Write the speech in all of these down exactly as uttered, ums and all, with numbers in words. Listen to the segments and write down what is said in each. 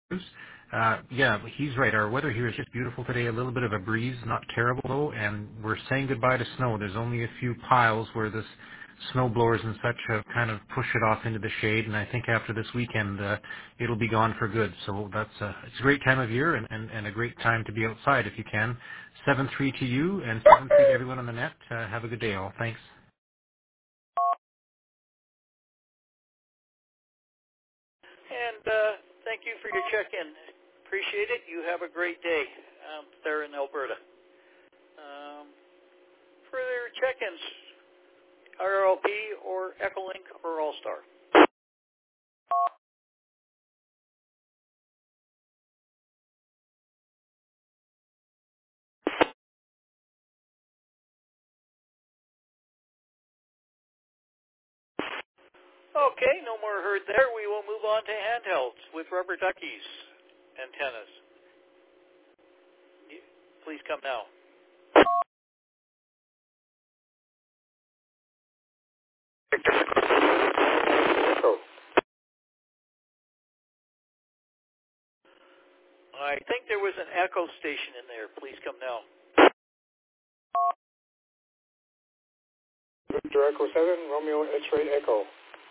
Uh, yeah, he's right. Our weather here is just beautiful today. A little bit of a breeze, not terrible though, and we're saying goodbye to snow. There's only a few piles where the snow blowers and such have kind of pushed it off into the shade, and I think after this weekend uh, it'll be gone for good. So that's uh, it's a great time of year and, and, and a great time to be outside if you can. seven three to you and seven three to everyone on the net. Uh, have a good day all. Thanks. And uh, thank you for your check-in. Appreciate it. You have a great day um, there in Alberta. Um, further check-ins, R L P or Echolink or All-Star. Okay, no more heard there. We will move on to handhelds with rubber duckies antennas. Please come now. I think there was an echo station in there. Please come now. Victor Echo seven, Romeo X-ray Echo.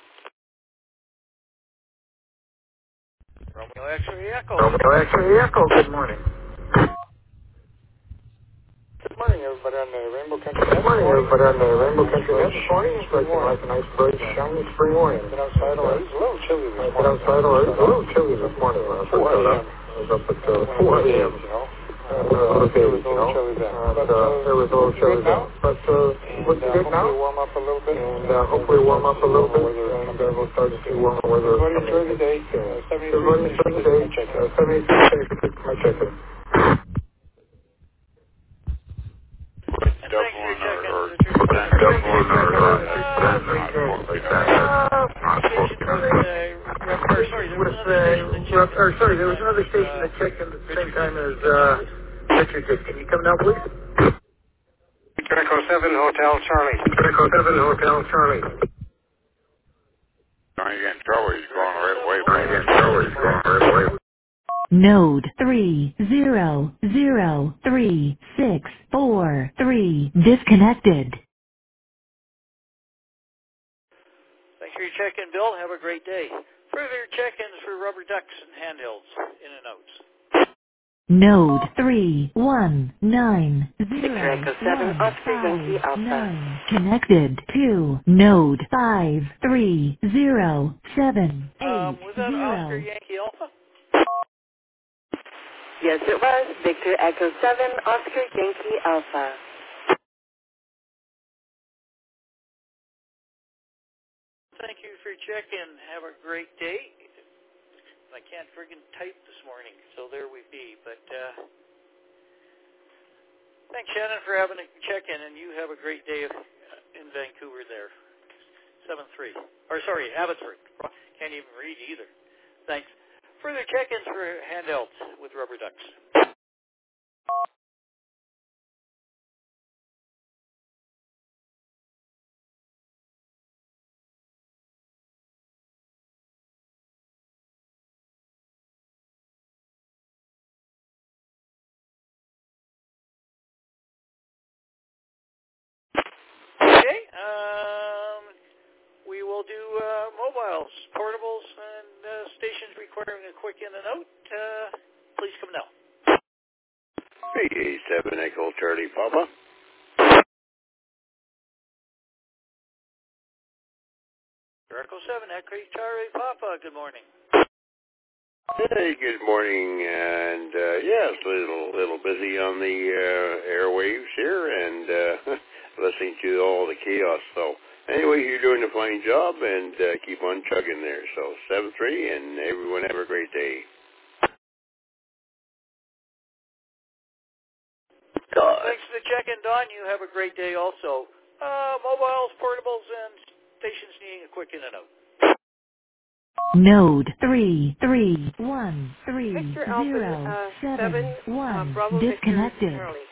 Romeo X-ray Echo. Romeo X-ray Echo, good morning. Good morning, everybody on the Rainbow Country Net. Good morning, everybody on the Rainbow Country Net. This morning is looking like a nice, bright, shiny spring morning. I've been outside already. It's a little chilly this morning. I've been outside already. It's a little chilly this morning. I was up at uh, four a m you know. Uh, there was a little chilly then. But uh, there was a little chilly then. But uh, looking good now. Hopefully warm up a little bit. And uh, hopefully warm up a little bit. And uh, we'll start to see warmer weather. Everybody enjoy the day. Everybody enjoy the day. seventy-three, my check-in. And thanks for your check-in. Or, or, Thanks for your check-in. or, Uh, station with, uh, rep- or sorry, there was another station that checked in. or sorry, there was another station that checked in at the same time as uh, Richard did. Can you come now, please? Echo seven, Hotel Charlie. Echo seven, Hotel Charlie. Trying to get in trouble. He's going right away. Trying to get in trouble. He's going right away. Node three zero zero three six four three disconnected. Thanks for your check-in, Bill. Have a great day. Further check-ins for rubber ducks and handhelds in and outs. Node three one nine zero Echo seven, one Oscar Yankee five Alpha. nine connected to node five three zero seven Um, eight was that Oscar zero. Yankee Alpha? Yes, it was. Victor Echo seven, Oscar Yankee Alpha. Thank you for your check-in. Have a great day. I can't friggin' type this morning, so there we be. But uh, thanks, Shannon, for having a check-in, and you have a great day in Vancouver there. seven three. Or, sorry, Abbotsford. Can't even read either. Thanks. Further check-ins for handhelds with rubber ducks. Okay. Um, we will do uh, mobiles, portables, and uh, stations requiring a quick in and out. Uh, please come now. Hey, seven Echo Charlie Papa. Echo seven, Echo Charlie Papa. Good morning. Hey, good morning, and uh, yeah, it's a little little busy on the uh, airwaves here, and uh, listening to all the chaos. So anyway, you're doing a fine job, and uh, keep on chugging there. So seven three, and everyone have a great day. God. Thanks for the check-in, Don. You have a great day also. Uh, mobiles, portables, and stations needing a quick in and out. Node three three one three Victor Alpha zero uh, seven seven, one um, Bravo disconnected. Victor Charlie.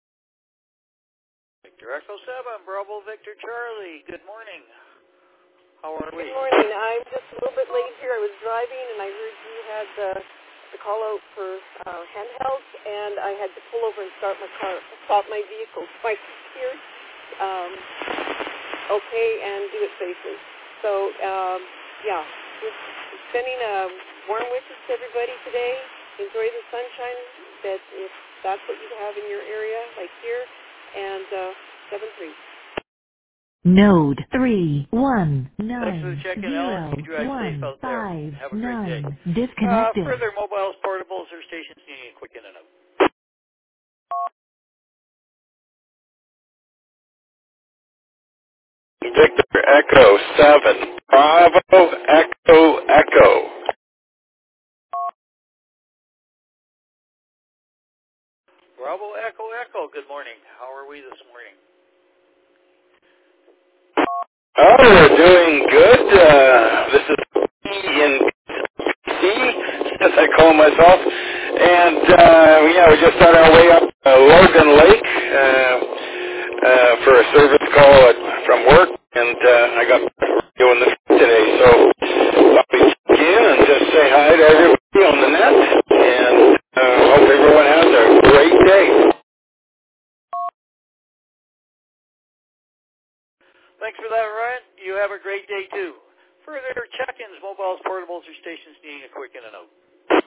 Victor Echo seven, Bravo Victor Charlie. Good morning. How are we? Good morning. I'm just a little bit late here. I was driving, and I heard you had uh, the call out for uh, handhelds, and I had to pull over and start my car, stop my vehicle. So I here, um, okay, and do it safely. So, um, yeah, just sending uh, warm wishes to everybody today. Enjoy the sunshine. That if that's what you have in your area, like here, and uh, seven three. Node three one Thanks for the nine check-in, Alan. zero You drive safe one out there. five Have a great day. nine. Uh, Disconnected. further mobiles, portables, or stations needing a quick in and out. Victor Echo seven. Bravo Echo Echo. Bravo Echo Echo, good morning. How are we this morning? Oh, we're doing good. Uh, this is in C, as I call myself. And, uh, yeah, we just on our way up uh, Logan Lake uh, uh, for a service call at, from work. And uh, I got doing this today. So I'll be in and just say hi to everybody on the net. And uh, hope everyone has a great day. Thanks for that, Ryan. You have a great day, too. Further check-ins, mobiles, portables, or stations needing a quick in and out.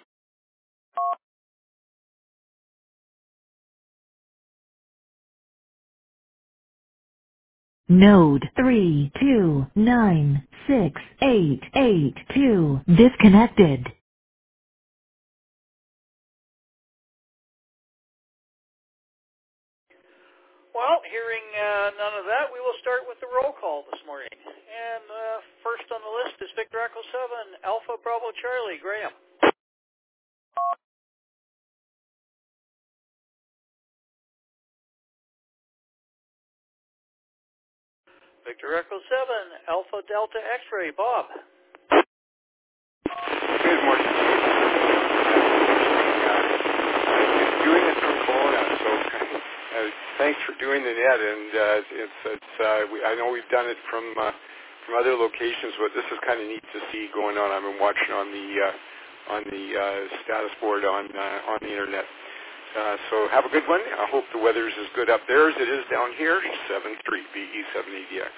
Node three two nine six eight eight two. Disconnected. Well, hearing uh, none of that, we will start with the roll call this morning. And uh, first on the list is Victor Echo seven, Alpha Bravo Charlie, Graham. Victor Echo seven, Alpha Delta X-Ray, Bob. Good morning. I'm doing it from Kelowna, so uh, thanks for doing the net. And uh, it's, it's uh, we, I know we've done it from uh, from other locations, but this is kind of neat to see going on. I've been watching on the uh, on the uh, status board on uh, on the internet. Uh, so have a good one. I hope the weather's as good up there as it is down here. seven three B E seven eighty X.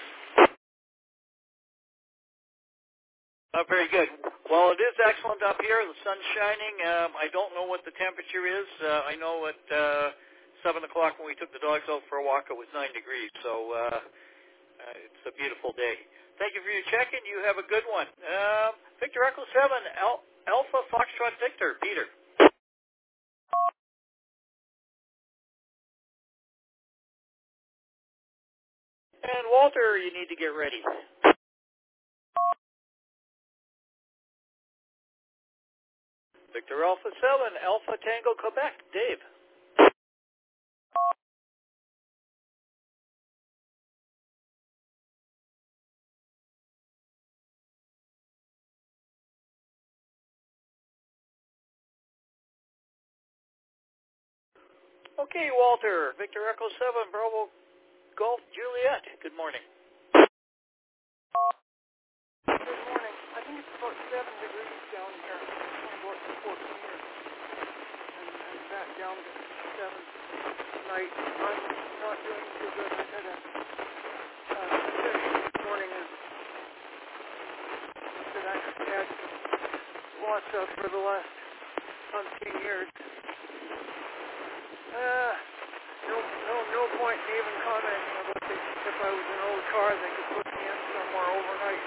Uh, very good. Well, it is excellent up here. The sun's shining. Um, I don't know what the temperature is. Uh, I know at uh, seven o'clock when we took the dogs out for a walk, it was nine degrees. So uh, uh, it's a beautiful day. Thank you for your check-in. You have a good one. Um, Victor Echo seven, Al- Alpha Foxtrot Victor, Peter. And Walter, you need to get ready. Victor Alpha seven, Alpha Tango Quebec, Dave. Okay, Walter, Victor Echo seven, Bravo Golf Juliet, good morning. Good morning. I think it's about seven degrees down here. I'm about fourteen here. And, and back down to seven tonight. I'm not doing too good. I had a uh, session this morning and that I had lots of for the last umpteen years. Uh, no, no, no point in even commenting about this. If I was an old car, they could put me in somewhere overnight.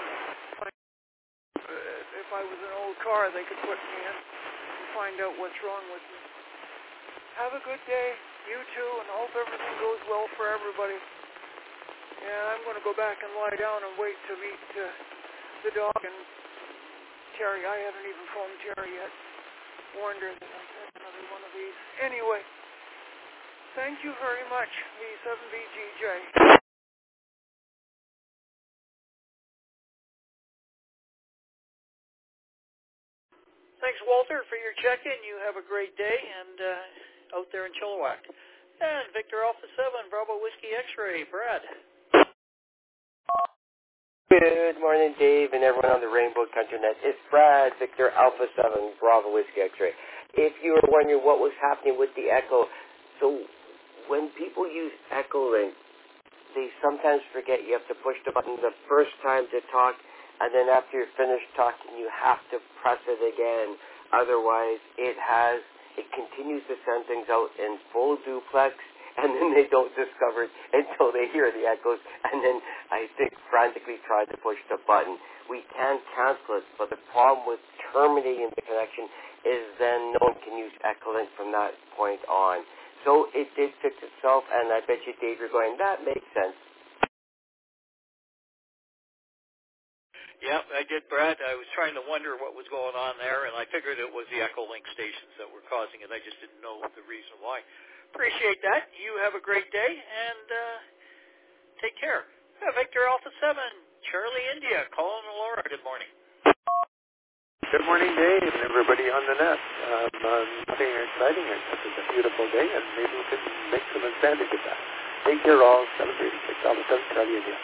If I was an old car, they could put me in and find out what's wrong with me. Have a good day, you too, and I hope everything goes well for everybody. Yeah, I'm going to go back and lie down and wait to meet uh, the dog and Terry. I haven't even phoned Terry yet. Warned her that I had another one of these. Anyway, thank you very much, V seven B G J. Thanks, Walter, for your check-in. You have a great day and uh, out there in Chilliwack. And Victor Alpha seven, Bravo Whiskey X-Ray, Brad. Good morning, Dave, and everyone on the Rainbow Country Net. It's Brad, Victor Alpha seven, Bravo Whiskey X-Ray. If you were wondering what was happening with the Echo, so when people use Echolink, they sometimes forget you have to push the button the first time to talk, and then after you're finished talking, you have to press it again. Otherwise, it has, it continues to send things out in full duplex, and then they don't discover it until they hear the echoes, and then I think frantically try to push the button. We can cancel it, but the problem with terminating the connection is then no one can use Echolink from that point on. So it did fix itself, and I bet you, Dave, you're going, that makes sense. Yeah, I did, Brad. I was trying to wonder what was going on there, and I figured it was the Echolink stations that were causing it. I just didn't know the reason why. Appreciate that. You have a great day, and uh, take care. Uh, Victor Alpha seven, Charlie India, Colin and Laura, good morning. Good morning, Dave, and everybody on the net. Um, uh, nothing exciting except it's a beautiful day, and maybe we can make some advantage of that. Take care, all. seven thirty-six, Alpha seven, Charlie India.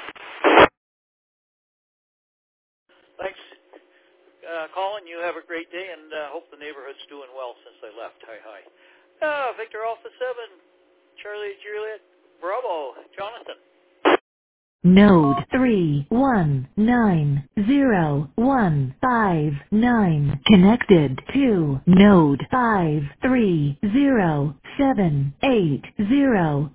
Thanks, uh, Colin. You have a great day, and uh, hope the neighborhood's doing well since I left. Hi, hi. Uh, Victor Alpha seven, Charlie Juliet, Bravo, Jonathan. Node three one nine zero one five nine connected to node five three zero seven eight zero.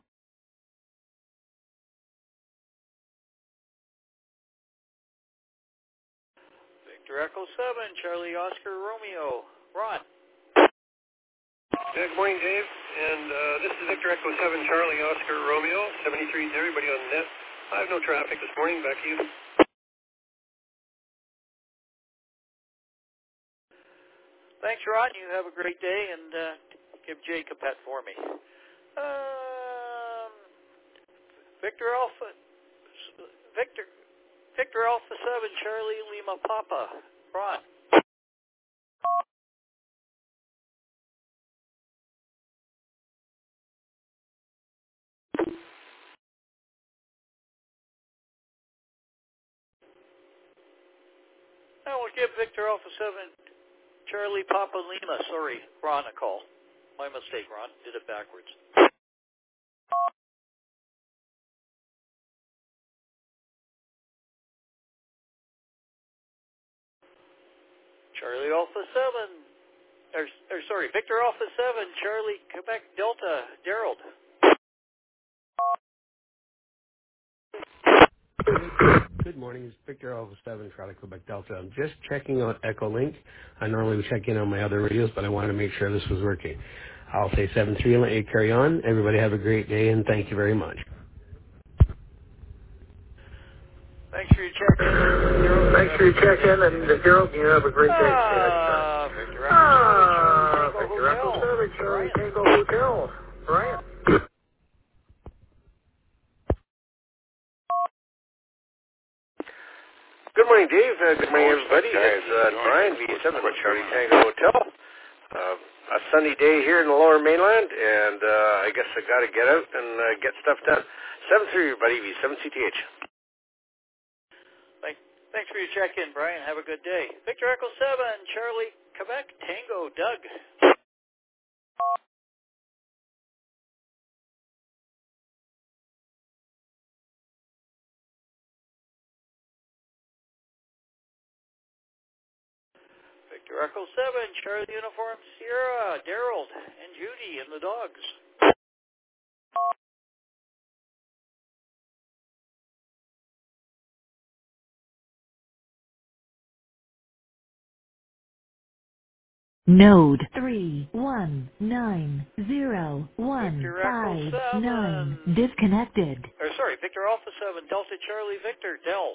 Victor Echo seven, Charlie Oscar Romeo, Ron. Yeah, good morning, Dave. And uh, this is Victor Echo seven, Charlie Oscar Romeo, seventy-three to everybody on the net. I have no traffic this morning. Back to you. Thanks, Ron. You have a great day, and uh, give Jake a pet for me. Um, Victor Alpha, Victor, Victor Alpha seven, Charlie Lima Papa, Ron. I will give Victor Alpha seven, Charlie Papa Lima, sorry, Ron a call. My mistake, Ron. Did it backwards. Charlie Alpha seven, or, or sorry, Victor Alpha seven, Charlie Quebec Delta, Gerald. Good morning. It's Victor Alpha seven, Charlie Quebec Delta. I'm just checking out Echolink. I normally would check in on my other radios, but I wanted to make sure this was working. I'll say seven three and let you carry on. Everybody have a great day, and thank you very much. Thanks for your check-in. Thanks for your check-in, and Gerald, you have a great day. Ah, Victor Echo Ah, seven, Victor Echo Hotel. seven, Charlie Tango Hotel. Brian. Good morning, Dave. Uh, good morning, everybody. It's uh, Brian, V seven, Charlie Tango Hotel. Uh, a sunny day here in the Lower Mainland, and uh, I guess I got to get out and uh, get stuff done. seven three, everybody, V seven C T H. Thanks for your check-in, Brian. Have a good day. Victor Echo seven, Charlie Quebec Tango, Doug. Victor Echo seven, Charlie Uniform Sierra, Daryl, and Judy, and the dogs. Node three one nine zero one Victor five Echo nine seven. disconnected. Or sorry, Victor Alpha seven, Delta Charlie Victor, Dell.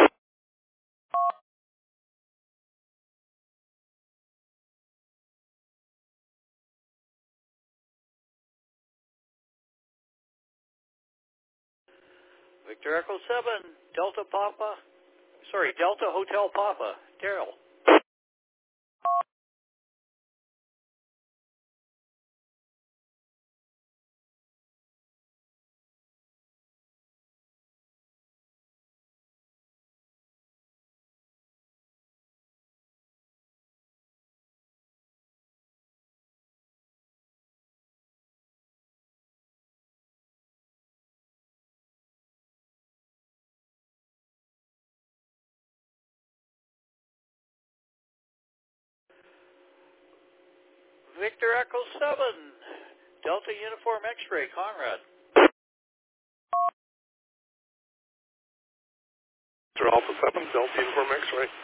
Victor Echo seven, Delta Papa, sorry, Delta Hotel Papa, Daryl. Victor Echo seven, Delta Uniform X-Ray, Conrad. Victor Alpha seven, Delta Uniform X-Ray.